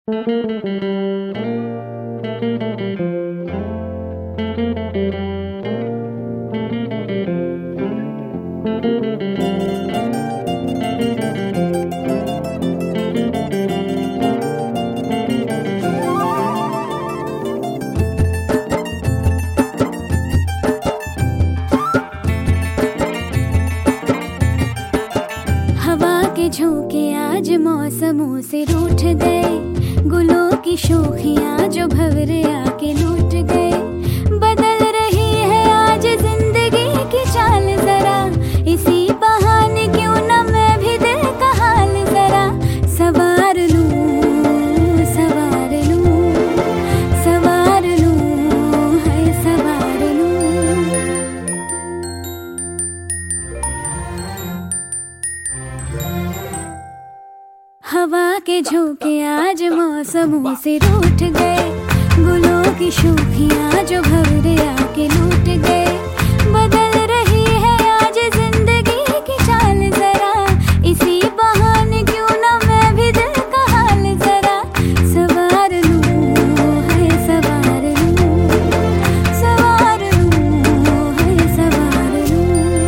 झोंके आज मौसमों से रूठ गए, गुलों की शोखियां जो भंवरे आके लूट गए। बदल रही है आज जिंदगी की चाल जरा, इसी बहाने क्यों न मैं भी दिल का हाल जरा सवार लूं, सवार लूं, सवार लूं, है सवार लूं। हवा के झोंके आज मौसमों से रूठ गए, गुलों की शोखियां जो भंवरे आके लूट गए। बदल रही है आज जिंदगी की चाल जरा, इसी बहाने क्यों न मैं भी दिल का हाल जरा सवार लूं, है सवार लूं, सवार लूं, है सवार लूं।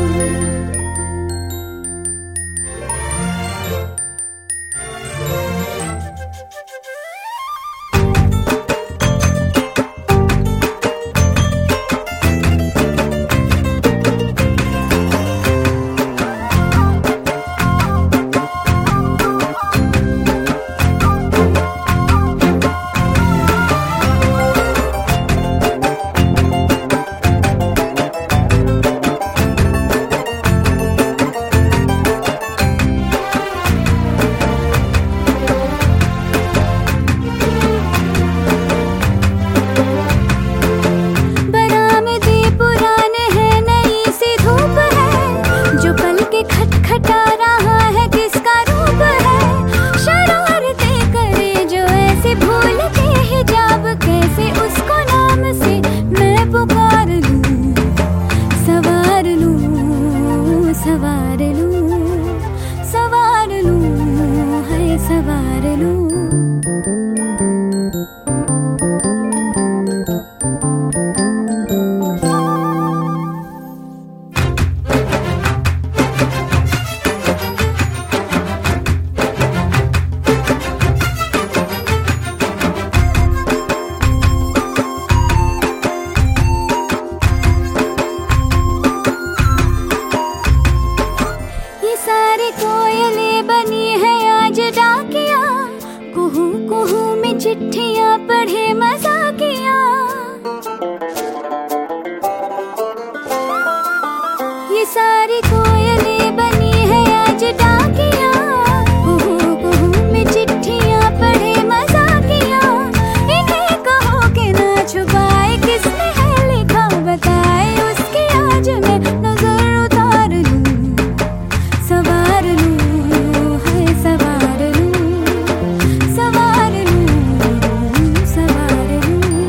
खटखटा रहा है किसका रूप है, शरारतें करे जो ऐसे भूल के हिजाब, कैसे उसको नाम से मैं पुकार लूं, सवार लूं, सवार लूं, सवार लूं, है सवार लूं। सारी कोयलें बनी है आज डाकियां, कुहू कुहू में चिट्ठियां पढ़े मजाकियां। ये सारी कोयलें बनी है आज डाकियां, कुहू कुहू में चिट्ठियां पढ़े मजाकियां। इन्हें कहो कि ना छुपाए किसने है लिखा, बताए उसकी आज मैं नजर उतार लूं, सवार लूं, है सवार लूं, सवार लूं, सवार लूं।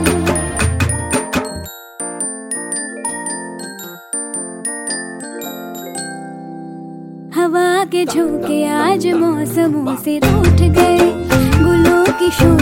हवा के झोंके आज मौसमों से रूठ गए, गुलों की